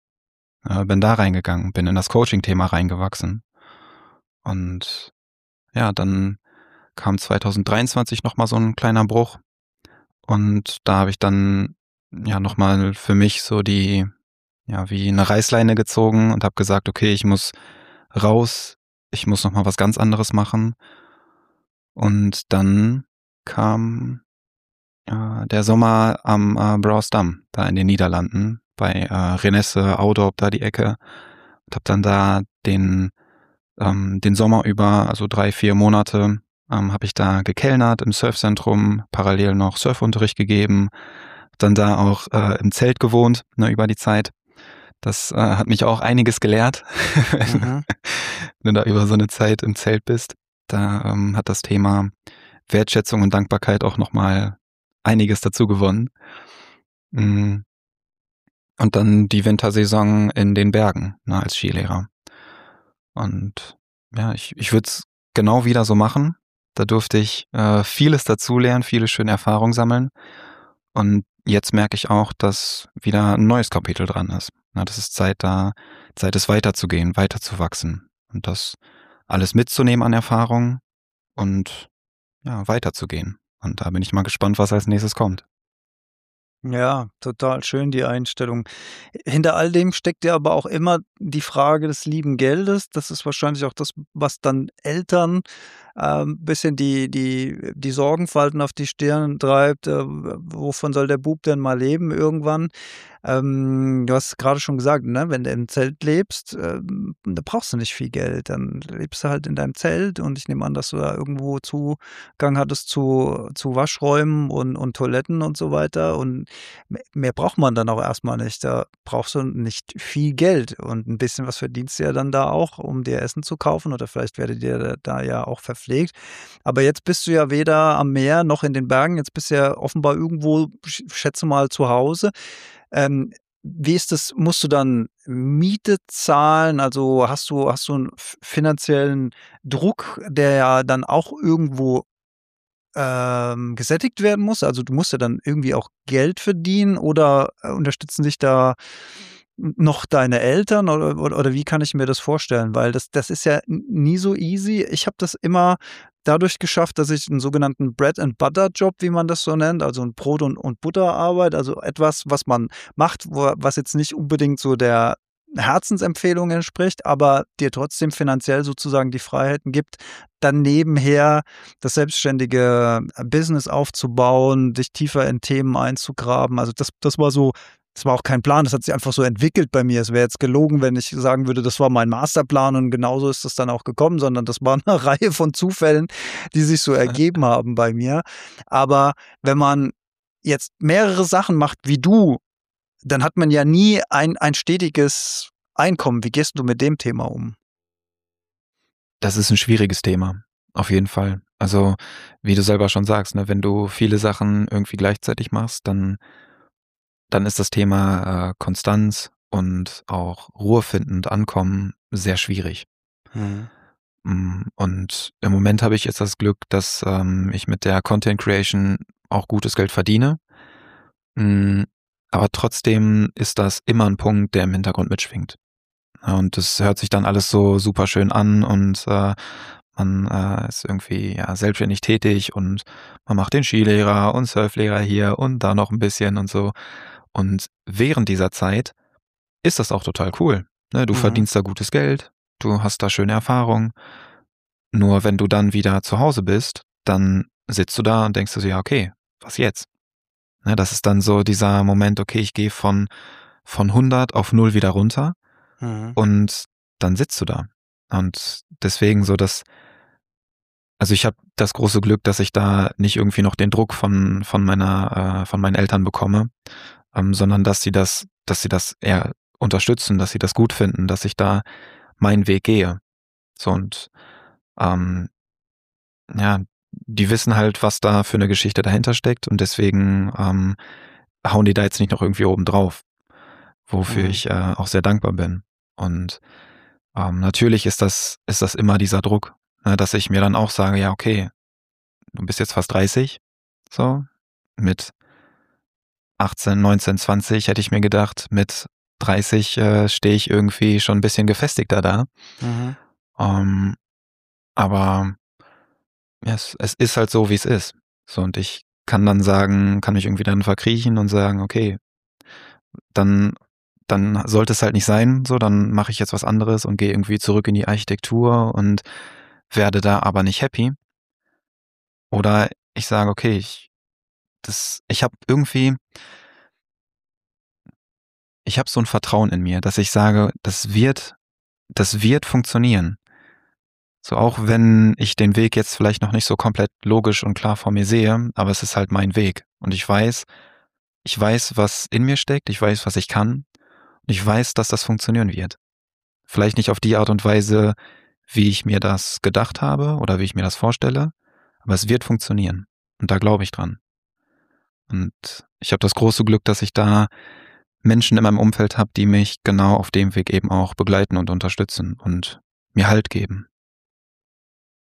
Äh, bin da reingegangen, bin in das Coaching-Thema reingewachsen. Und ja, dann kam zwanzig dreiundzwanzig nochmal so ein kleiner Bruch. Und da habe ich dann ja nochmal für mich so die, ja, wie eine Reißleine gezogen und habe gesagt, okay, ich muss raus, ich muss nochmal was ganz anderes machen. Und dann kam äh, der Sommer am äh, Brouwersdam, da in den Niederlanden, bei äh, Renesse, Oudorp, da die Ecke. Und habe dann da den, ähm, den Sommer über, also drei, vier Monate, ähm, habe ich da gekellnert im Surfzentrum, parallel noch Surfunterricht gegeben, dann da auch äh, im Zelt gewohnt, ne, über die Zeit. Das äh, hat mich auch einiges gelehrt, Mhm. wenn du da über so eine Zeit im Zelt bist. Da ähm, hat das Thema Wertschätzung und Dankbarkeit auch nochmal einiges dazu gewonnen. Und dann die Wintersaison in den Bergen, ne, als Skilehrer. Und ja, ich, ich würde es genau wieder so machen. Da durfte ich äh, vieles dazulernen, viele schöne Erfahrungen sammeln. Und jetzt merke ich auch, dass wieder ein neues Kapitel dran ist. Na, das ist Zeit da, Zeit ist weiterzugehen, weiterzuwachsen und das alles mitzunehmen an Erfahrungen und ja, weiterzugehen. Und da bin ich mal gespannt, was als nächstes kommt. Ja, total schön die Einstellung. Hinter all dem steckt ja aber auch immer die Frage des lieben Geldes. Das ist wahrscheinlich auch das, was dann Eltern ähm, bisschen die die die Sorgenfalten auf die Stirn treibt. Äh, wovon soll der Bub denn mal leben irgendwann? Ähm, du hast gerade schon gesagt, ne, wenn du im Zelt lebst, ähm, da brauchst du nicht viel Geld. Dann lebst du halt in deinem Zelt und ich nehme an, dass du da irgendwo Zugang hattest zu zu Waschräumen und und Toiletten und so weiter und me mehr braucht man dann auch erst mal nicht. Da brauchst du nicht viel Geld und 'n bisschen was verdienst du ja dann da auch, um dir Essen zu kaufen oder vielleicht werdet ihr da da ja auch verpflegt. Aber jetzt bist du ja weder am Meer noch in den Bergen. Jetzt bist du ja offenbar irgendwo, sch schätze mal, zu Hause. Ähm, wie ist das? Musst du dann Miete zahlen? Also, hast du hast du 'n f finanziellen Druck, der ja dann auch irgendwo, ähm, gesättigt werden muss? Also, du musst ja dann irgendwie auch Geld verdienen oder, äh, unterstützen dich da n noch deine Eltern oder oder oder wie kann ich mir das vorstellen? Weil das das ist ja n nie so easy. Ich habe das immer dadurch geschafft, dass ich 'n sogenannten Bread and Butter Job, wie man das so nennt, also 'n Brot und und Butterarbeit, also etwas, was man macht, wo was jetzt nicht unbedingt so der Herzensempfehlung entspricht, aber dir trotzdem finanziell sozusagen die Freiheiten gibt, dann nebenher das selbstständige Business aufzubauen, dich tiefer in Themen einzugraben. Also, das das war so das war auch kein Plan, das hat sich einfach so entwickelt bei mir. Es wäre jetzt gelogen, wenn ich sagen würde, das war mein Masterplan und genauso ist das dann auch gekommen, sondern das war 'ne Reihe von Zufällen, die sich so ergeben haben bei mir. Aber wenn man jetzt mehrere Sachen macht wie du, dann hat man ja nie ein ein stetiges Einkommen. Wie gehst du mit dem Thema um? Das ist 'n schwieriges Thema, auf jeden Fall. Also, wie du selber schon sagst, ne, wenn du viele Sachen irgendwie gleichzeitig machst, dann dann ist das Thema, äh, Konstanz und auch Ruhe finden und Ankommen sehr schwierig. Mhm. Hm, und im Moment habe ich jetzt das Glück, dass, ähm, ich mit der Content Creation auch gutes Geld verdiene. Hm, aber trotzdem ist das immer 'n Punkt, der im Hintergrund mitschwingt. Ja, und das hört sich dann alles so super schön an und, äh, man, äh, ist irgendwie, ja, selbstständig tätig und man macht den Skilehrer und Surflehrer hier und da noch 'n bisschen und so. Und während dieser Zeit ist das auch total cool, ne? Du Mhm. verdienst da gutes Geld, du hast da schöne Erfahrungen. Nur wenn du dann wieder zu Hause bist, dann sitzt du da und denkst dir so: „Ja, okay, was jetzt?“ Ne, das ist dann so dieser Moment: „Okay, ich gehe von von hundert auf null wieder runter.“ Mhm. Und dann sitzt du da. Und deswegen so das also, ich habe das große Glück, dass ich da nicht irgendwie noch den Druck von von meiner äh, von meinen Eltern bekomme, ähm, sondern dass sie das dass sie das eher unterstützen, dass sie das gut finden, dass ich da meinen Weg gehe. So und, ähm, ja, die wissen halt, was da für 'ne Geschichte dahinter steckt und deswegen, ähm, hauen die da jetzt nicht noch irgendwie oben drauf, wofür Mhm. ich, äh, auch sehr dankbar bin. Und, ähm, natürlich ist das ist das immer dieser Druck, ne, dass ich mir dann auch sage: „Ja, okay, du bist jetzt fast dreißig, so, mit achtzehn, neunzehn, zwanzig hätte ich mir gedacht, mit dreißig, äh, stehe ich irgendwie schon 'n bisschen gefestigter da.“ Mhm. Ähm, aber ja, es es ist halt so, wie's ist. So, und ich kann dann sagen kann mich irgendwie dann verkriechen und sagen: „Okay, dann dann sollte es halt nicht sein, so, dann mache ich jetzt was anderes und gehe irgendwie zurück in die Architektur und werde da aber nicht happy.“ Oder ich sage: „Okay, ich das ich habe irgendwie“ „ich habe so 'n Vertrauen in mir, dass ich sage, das wird das wird funktionieren.“ So, auch wenn ich den Weg jetzt vielleicht noch nicht so komplett logisch und klar vor mir sehe, aber es ist halt mein Weg. Und ich weiß ich weiß, was in mir steckt, ich weiß, was ich kann und ich weiß, dass das funktionieren wird. Vielleicht nicht auf die Art und Weise, wie ich mir das gedacht habe oder wie ich mir das vorstelle, aber es wird funktionieren und da glaube ich dran. Und ich habe das große Glück, dass ich da Menschen in meinem Umfeld habe, die mich genau auf dem Weg eben auch begleiten und unterstützen und mir Halt geben.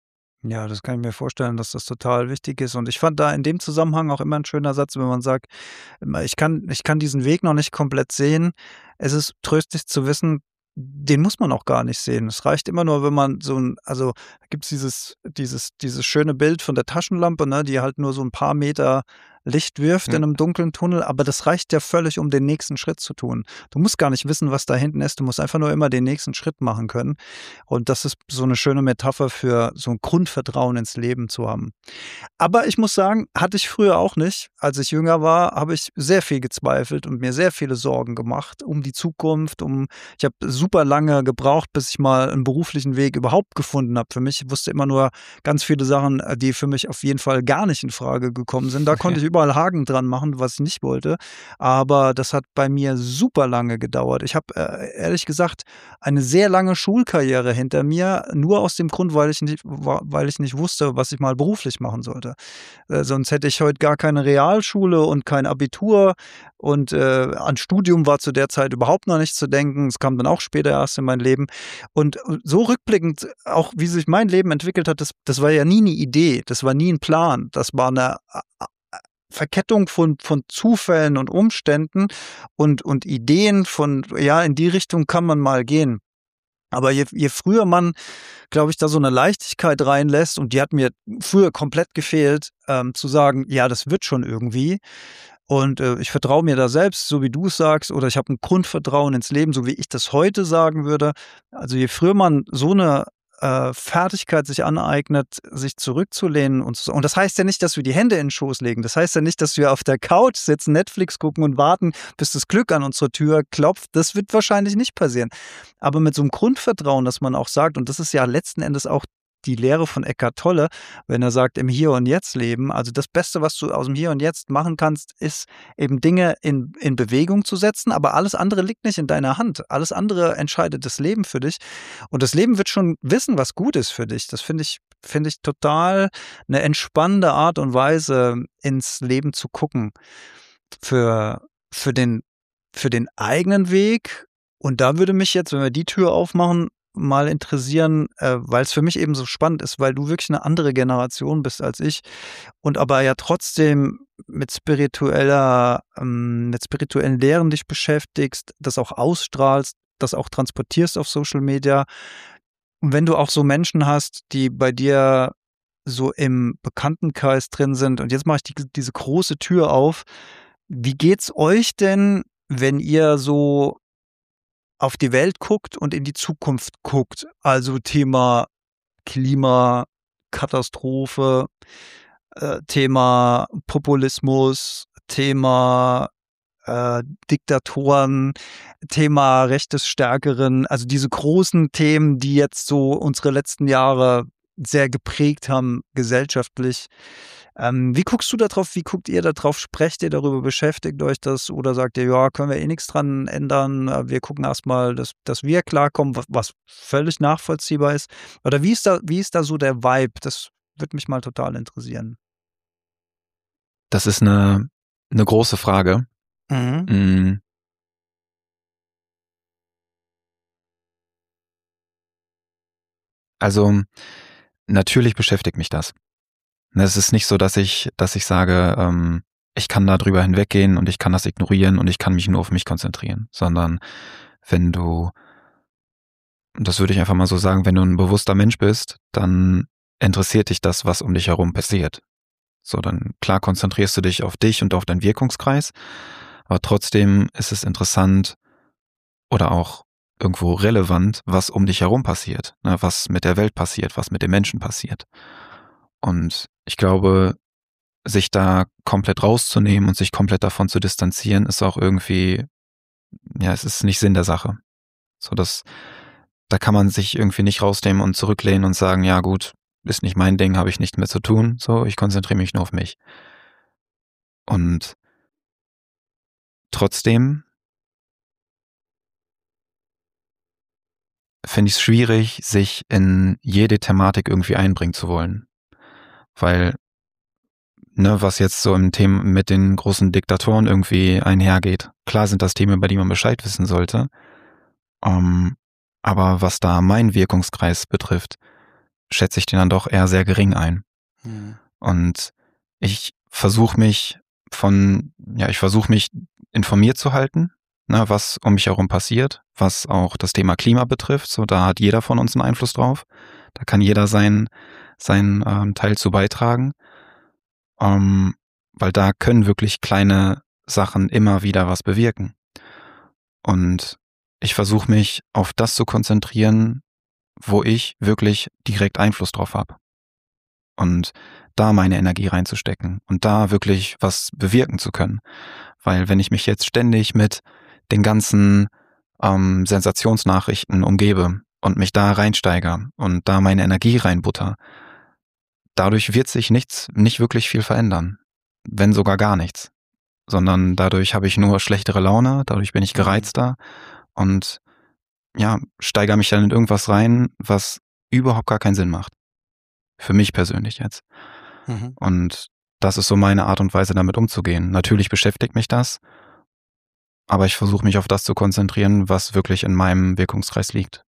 Ja, das kann ich mir vorstellen, dass das total wichtig ist. Und ich fand da in dem Zusammenhang auch immer ein schöner Satz, wenn man sagt, ich kann ich kann diesen Weg noch nicht komplett sehen. Es ist tröstlich zu wissen, den muss man auch gar nicht sehen. Es reicht immer nur, wenn man so 'n also, da gibt's dieses dieses dieses schöne Bild von der Taschenlampe, ne, die halt nur so ein paar Meter Licht wirft Ja, in einem dunklen Tunnel, aber das reicht ja völlig, um den nächsten Schritt zu tun. Du musst gar nicht wissen, was da hinten ist. Du musst einfach nur immer den nächsten Schritt machen können. Und das ist so eine schöne Metapher für so ein Grundvertrauen ins Leben zu haben. Aber ich muss sagen, hatte ich früher auch nicht. Als ich jünger war, habe ich sehr viel gezweifelt und mir sehr viele Sorgen gemacht um die Zukunft, um ich habe super lange gebraucht, bis ich mal einen beruflichen Weg überhaupt gefunden habe für mich. Ich wusste immer nur ganz viele Sachen, äh, die für mich auf jeden Fall gar nicht in Frage gekommen sind. Da konnte ja, ich überall Haken dran machen, was ich nicht wollte. Aber das hat bei mir super lange gedauert. Ich habe, äh, ehrlich gesagt, eine sehr lange Schulkarriere hinter mir, nur aus dem Grund, weil ich nicht wa weil ich nicht wusste, was ich mal beruflich machen sollte. Äh, sonst hätte ich heute gar keine Realschule und kein Abitur und, äh, an Studium war zu der Zeit überhaupt noch nicht zu denken. Es kam dann auch später erst in mein Leben. Und äh, so rückblickend, auch wie sich mein Leben entwickelt hat, das das war ja nie eine Idee, das war nie ein Plan. Das war eine a a Verkettung von von Zufällen und Umständen und und Ideen von: „Ja, in die Richtung kann man mal gehen.“ Aber je je früher man, glaube ich, da so 'ne Leichtigkeit reinlässt und die hat mir früher komplett gefehlt, ähm, zu sagen: „Ja, das wird schon irgendwie.“ Und, äh, ich vertraue mir da selbst, so wie du's sagst, oder ich habe 'n Grundvertrauen ins Leben, so wie ich das heute sagen würde. Also, je früher man so 'ne, äh, Fertigkeit sich aneignet, sich zurückzulehnen und zu und das heißt ja nicht, dass wir die Hände in 'n Schoß legen. Das heißt ja nicht, dass wir auf der Couch sitzen, Netflix gucken und warten, bis das Glück an unsere Tür klopft. Das wird wahrscheinlich nicht passieren. Aber mit so 'nem Grundvertrauen, dass man auch sagt und das ist ja letzten Endes auch die Lehre von Eckhart Tolle, wenn er sagt: „Im Hier und Jetzt leben.“ Also, das Beste, was du aus'm Hier und Jetzt machen kannst, ist eben Dinge in in Bewegung zu setzen, aber alles andere liegt nicht in deiner Hand. Alles andere entscheidet das Leben für dich. Und das Leben wird schon wissen, was gut ist für dich. Das finde ich finde ich total 'ne entspannende Art und Weise, ins Leben zu gucken. Für für den für den eigenen Weg und da würde mich jetzt, wenn wir die Tür aufmachen, mal interessieren, äh, weil's für mich eben so spannend ist, weil du wirklich 'ne andere Generation bist als ich und aber ja trotzdem mit spiritueller ähm, mit spirituellen Lehren dich beschäftigst, das auch ausstrahlst, das auch transportierst auf Social Media. Und wenn du auch so Menschen hast, die bei dir so im Bekanntenkreis drin sind und jetzt mache ich die diese große Tür auf. Wie geht's euch denn, wenn ihr so auf die Welt guckt und in die Zukunft guckt? Also, Thema Klimakatastrophe, äh, Thema Populismus, Thema, äh, Diktatoren, Thema Recht des Stärkeren, also diese großen Themen, die jetzt so unsere letzten Jahre sehr geprägt haben gesellschaftlich. Ähm, wie guckst du da drauf? Wie guckt ihr da drauf? Sprecht ihr darüber? Beschäftigt euch das oder sagt ihr: „Ja, können wir eh nix dran ändern. Äh, wir gucken erst mal, dass dass wir klarkommen“, was was völlig nachvollziehbar ist? Oder wie ist da wie ist da so der Vibe? Das würde mich mal total interessieren. das ist eine 'ne große Frage. Mhm. Hm, also, natürlich beschäftigt mich das. Ne, es ist nicht so, dass ich dass ich sage, ähm, ich kann da drüber hinweggehen und ich kann das ignorieren und ich kann mich nur auf mich konzentrieren, sondern wenn du das würde ich einfach mal so sagen, wenn du ein bewusster Mensch bist, dann interessiert dich das, was um dich herum passiert. So, dann klar konzentrierst du dich auf dich und auf deinen Wirkungskreis, aber trotzdem ist es interessant oder auch irgendwo relevant, was um dich herum passiert, ne, was mit der Welt passiert, was mit den Menschen passiert. Und ich glaube, sich da komplett rauszunehmen und sich komplett davon zu distanzieren, ist auch irgendwie, ja, es ist nicht Sinn der Sache. So, das, da kann man sich irgendwie nicht rausnehmen und zurücklehnen und sagen, ja gut, ist nicht mein Ding, habe ich nichts mehr zu tun. So, ich konzentriere mich nur auf mich. Und trotzdem finde ich es schwierig, sich in jede Thematik irgendwie einbringen zu wollen. Weil, ne, was jetzt so im Thema mit den großen Diktatoren irgendwie einhergeht. Klar sind das Themen, über die man Bescheid wissen sollte. Ähm, aber was da meinen Wirkungskreis betrifft, schätze ich den dann doch eher sehr gering ein. Mhm. Und ich versuche mich von, ja, ich versuche mich informiert zu halten, ne, was um mich herum passiert, was auch das Thema Klima betrifft. So, da hat jeder von uns einen Einfluss drauf. Da kann jeder seinen seinen ähm, Teil zu beitragen, ähm, weil da können wirklich kleine Sachen immer wieder was bewirken. Und ich versuche mich auf das zu konzentrieren, wo ich wirklich direkt Einfluss drauf habe. Und da meine Energie reinzustecken und da wirklich was bewirken zu können. Weil wenn ich mich jetzt ständig mit den ganzen ähm, Sensationsnachrichten umgebe und mich da reinsteige und da meine Energie reinbutter, dadurch wird sich nichts, nicht wirklich viel verändern. Wenn sogar gar nichts. Sondern dadurch habe ich nur schlechtere Laune, dadurch bin ich gereizter und ja, steigere mich dann in irgendwas rein, was überhaupt gar keinen Sinn macht. Für mich persönlich jetzt. Mhm. Und das ist so meine Art und Weise, damit umzugehen. Natürlich beschäftigt mich das, aber ich versuche mich auf das zu konzentrieren, was wirklich in meinem Wirkungskreis liegt.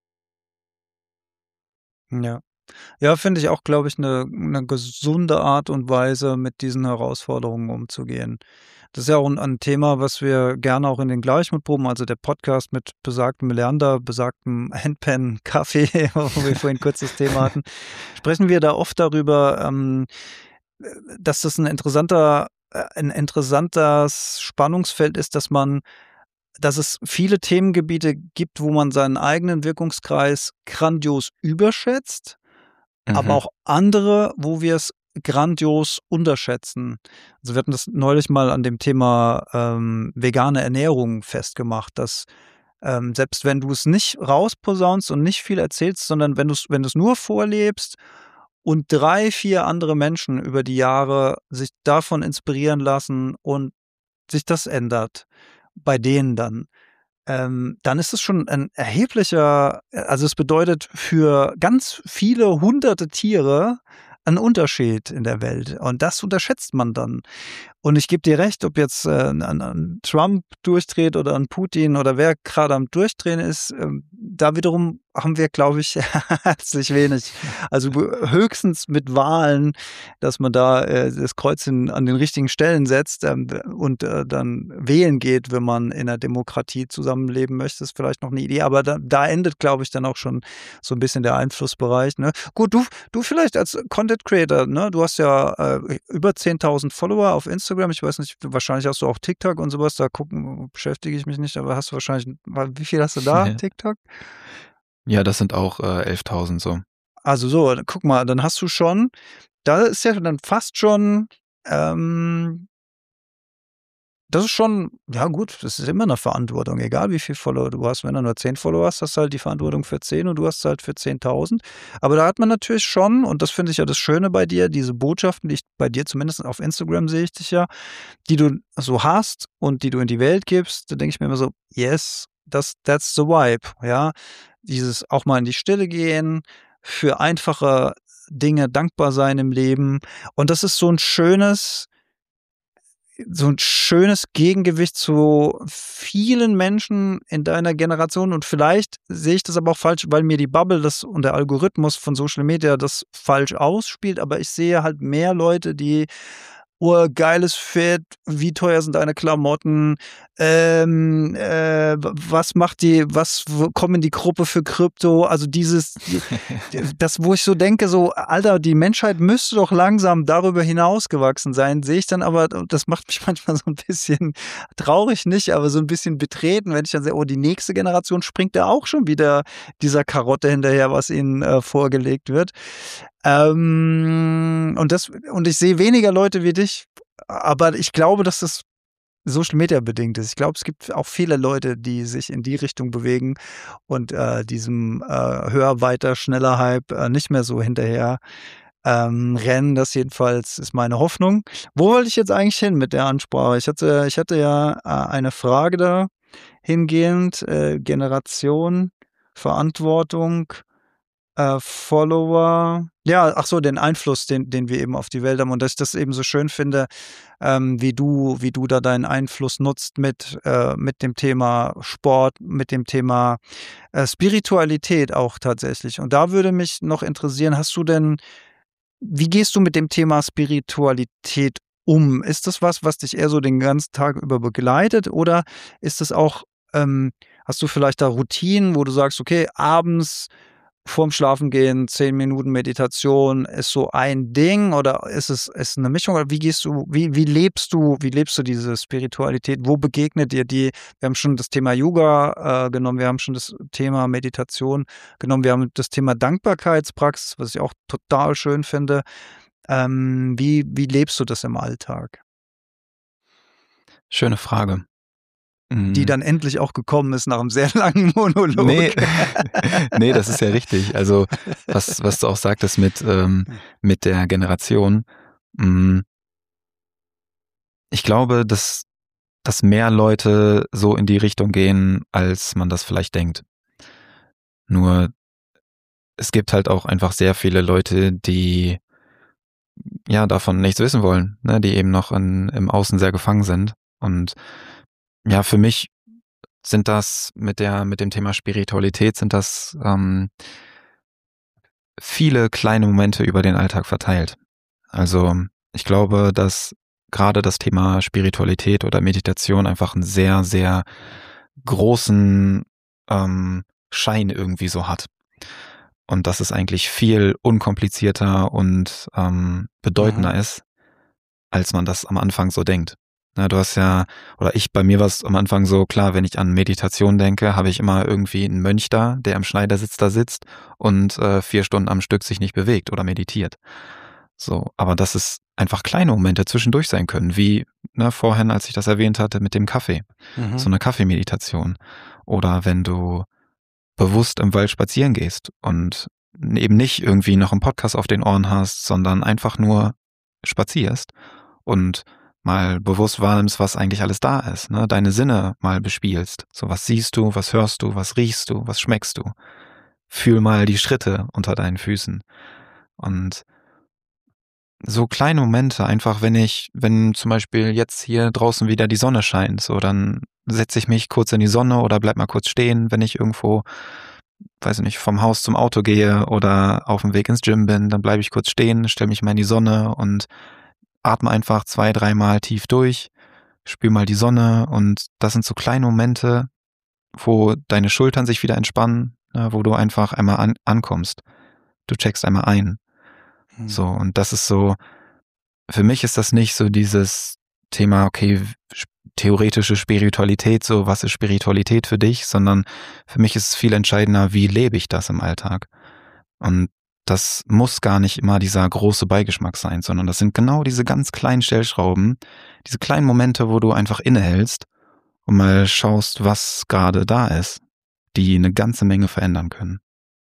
Ja. Ja, finde ich auch, glaube ich, eine 'ne gesunde Art und Weise, mit diesen Herausforderungen umzugehen. Das ist ja auch 'n ein Thema, was wir gerne auch in den Gleichmutproben, also der Podcast mit besagtem Leander, besagtem Handpan, Kaffee, wo wir vorhin kurz das Thema hatten, sprechen wir da oft darüber, ähm, äh, dass das 'n interessanter äh, 'n interessantes Spannungsfeld ist, dass man dass es viele Themengebiete gibt, wo man seinen eigenen Wirkungskreis grandios überschätzt, aber Mhm. auch andere, wo wir es grandios unterschätzen. Also, wir hatten das neulich mal an dem Thema, ähm, vegane Ernährung festgemacht, dass, ähm, selbst wenn du es nicht rausposaunst und nicht viel erzählst, sondern wenn du's wenn du's nur vorlebst und drei, vier andere Menschen über die Jahre sich davon inspirieren lassen und sich das ändert bei denen dann, ähm, dann ist es schon ein erheblicher äh, also, es bedeutet für ganz viele hunderte Tiere einen Unterschied in der Welt und das unterschätzt man dann. Und ich gebe dir recht, ob jetzt, äh, 'n 'n Trump durchdreht oder 'n Putin oder wer grade am Durchdrehen ist, ähm, da wiederum haben wir, glaube ich, herzlich wenig. Also, b höchstens mit Wahlen, dass man da, äh, das Kreuzchen an den richtigen Stellen setzt, ähm, und, äh, dann wählen geht, wenn man in 'ner Demokratie zusammenleben möchte, ist vielleicht noch 'ne Idee, aber da da endet, glaube ich, dann auch schon so 'n bisschen der Einflussbereich, ne? Gut, du du vielleicht als Content Creator, ne? Du hast ja, äh, über zehntausend Follower auf Instagram. Ich weiß nicht, wahrscheinlich hast du auch TikTok und so was, da gucken beschäftige ich mich nicht, aber hast du wahrscheinlich wa wie viel hast du da, Ja. TikTok? Ja, das sind auch äh, elftausend so. Also so, dann guck mal, dann hast du schon da ist ja dann fast schon, ähm das ist schon ja gut, das ist immer 'ne Verantwortung, egal wie viel Follower du hast. Wenn du nur zehn Follower hast, hast du halt die Verantwortung für zehn und du hast halt für zehntausend. Aber da hat man natürlich schon, und das finde ich ja das Schöne bei dir, diese Botschaften, die ich bei dir zumindest auf Instagram sehe ich dich ja, die du so hast und die du in die Welt gibst, da denke ich mir immer so: „Yes, das that's the vibe", ja? Dieses auch mal in die Stille gehen, für einfache Dinge dankbar sein im Leben. Und das ist so 'n schönes so 'n schönes Gegengewicht zu vielen Menschen in deiner Generation und vielleicht sehe ich das aber auch falsch, weil mir die Bubble das und der Algorithmus von Social Media das falsch ausspielt, aber ich sehe halt mehr Leute, die urgeiles Fit, wie teuer sind deine Klamotten, ähm, äh, w was macht die was w komm in die Gruppe für Krypto, also dieses d das, wo ich so denke, so: „Alter, die Menschheit müsste doch langsam darüber hinausgewachsen sein", sehe ich dann aber und das macht mich manchmal so 'n bisschen traurig nicht, aber so 'n bisschen betreten, wenn ich dann sehe: „Oh, die nächste Generation springt da auch schon wieder dieser Karotte hinterher, was ihnen, äh, vorgelegt wird." Ähm, und das und ich sehe weniger Leute wie dich, aber ich glaube, dass das Social Media bedingt ist. Ich glaube, es gibt auch viele Leute, die sich in die Richtung bewegen und, äh, diesem, äh, höher, weiter, schneller Hype, äh, nicht mehr so hinterher, ähm, rennen. Das jedenfalls ist meine Hoffnung. Wo wollte ich jetzt eigentlich hin mit der Ansprache? Ich hatte ich hatte ja, äh, eine Frage dahingehend, äh, Generation, Verantwortung. äh, Follower, ja, ach so, den Einfluss, den, den wir eben auf die Welt haben und dass ich das eben so schön finde, ähm, wie du, wie du da deinen Einfluss nutzt mit, äh, mit dem Thema Sport, mit dem Thema äh, Spiritualität auch tatsächlich. Und da würde mich noch interessieren, hast du denn, wie gehst du mit dem Thema Spiritualität um? Ist das was, was dich eher so den ganzen Tag über begleitet oder ist es auch, ähm, hast du vielleicht da Routinen, wo du sagst, okay, abends vorm Schlafengehen zehn Minuten Meditation ist so ein Ding oder ist es ist eine Mischung oder wie gehst du, wie, wie lebst du, wie lebst du diese Spiritualität? Wo begegnet dir die? Wir haben schon das Thema Yoga äh, genommen, wir haben schon das Thema Meditation genommen, wir haben das Thema Dankbarkeitspraxis, was ich auch total schön finde. Ähm, wie, wie lebst du das im Alltag? Schöne Frage. Die dann endlich auch gekommen ist nach einem sehr langen Monolog. Nee, nee, das ist ja richtig. Also was, was du auch sagtest mit, ähm, mit der Generation. Ich glaube, dass, dass mehr Leute so in die Richtung gehen, als man das vielleicht denkt. Nur es gibt halt auch einfach sehr viele Leute, die ja davon nichts wissen wollen, ne, die eben noch in, im Außen sehr gefangen sind. Und ja, für mich sind das mit der, mit dem Thema Spiritualität sind das ähm, viele kleine Momente über den Alltag verteilt. Also ich glaube, dass gerade das Thema Spiritualität oder Meditation einfach einen sehr, sehr großen ähm, Schein irgendwie so hat. Und dass es eigentlich viel unkomplizierter und ähm, bedeutender mhm. ist, als man das am Anfang so denkt. Na, du hast ja, oder ich, bei mir war es am Anfang so, klar, wenn ich an Meditation denke, habe ich immer irgendwie einen Mönch da, der im Schneidersitz da sitzt und äh, vier Stunden am Stück sich nicht bewegt oder meditiert. So, aber dass es einfach kleine Momente zwischendurch sein können, wie ne, vorhin, als ich das erwähnt hatte, mit dem Kaffee. Mhm. So eine Kaffeemeditation. Oder wenn du bewusst im Wald spazieren gehst und eben nicht irgendwie noch einen Podcast auf den Ohren hast, sondern einfach nur spazierst und mal bewusst wahrnimmst, was eigentlich alles da ist, ne? Deine Sinne mal bespielst. So, was siehst du, was hörst du, was riechst du, was schmeckst du? Fühl mal die Schritte unter deinen Füßen. Und so kleine Momente, einfach wenn ich, wenn zum Beispiel jetzt hier draußen wieder die Sonne scheint, so dann setze ich mich kurz in die Sonne oder bleib mal kurz stehen, wenn ich irgendwo, weiß ich nicht, vom Haus zum Auto gehe oder auf dem Weg ins Gym bin, dann bleibe ich kurz stehen, stelle mich mal in die Sonne und atme einfach zwei, dreimal tief durch, spür mal die Sonne und das sind so kleine Momente, wo deine Schultern sich wieder entspannen, ne, wo du einfach einmal an, ankommst. Du checkst einmal ein. Hm. So, und das ist so, für mich ist das nicht so dieses Thema, okay, theoretische Spiritualität, so was ist Spiritualität für dich, sondern für mich ist es viel entscheidender, wie lebe ich das im Alltag. Und das muss gar nicht immer dieser große Beigeschmack sein, sondern das sind genau diese ganz kleinen Stellschrauben, diese kleinen Momente, wo du einfach innehältst und mal schaust, was gerade da ist, die eine ganze Menge verändern können.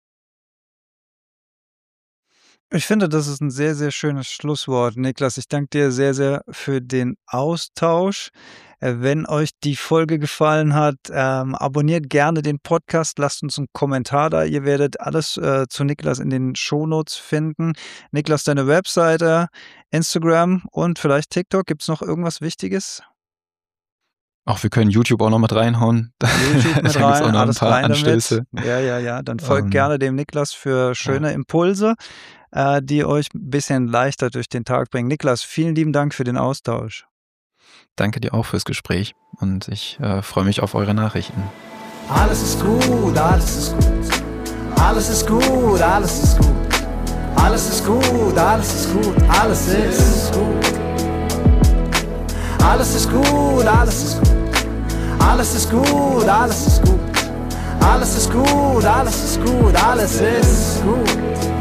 Ich finde, das ist ein sehr, sehr schönes Schlusswort, Niklas. Ich danke dir sehr, sehr für den Austausch. Wenn euch die Folge gefallen hat, ähm, abonniert gerne den Podcast, lasst uns einen Kommentar da. Ihr werdet alles äh, zu Niklas in den Shownotes finden. Niklas, deine Webseite, Instagram und vielleicht TikTok. Gibt es noch irgendwas Wichtiges? Auch wir können YouTube auch noch mit reinhauen. YouTube mit da rein, auch noch alles ein paar rein Anstöße. damit. Ja, ja, ja. Dann folgt um, gerne dem Niklas für schöne ja. Impulse, äh, die euch ein bisschen leichter durch den Tag bringen. Niklas, vielen lieben Dank für den Austausch. Danke dir auch fürs Gespräch und ich äh, freue mich auf eure Nachrichten. Alles ist gut, alles ist gut. Alles ist gut, alles ist gut. Alles ist gut, alles ist gut. Alles ist gut. Alles ist gut, alles ist gut. Alles ist gut, alles ist gut. Alles ist gut, alles ist gut. Alles ist gut.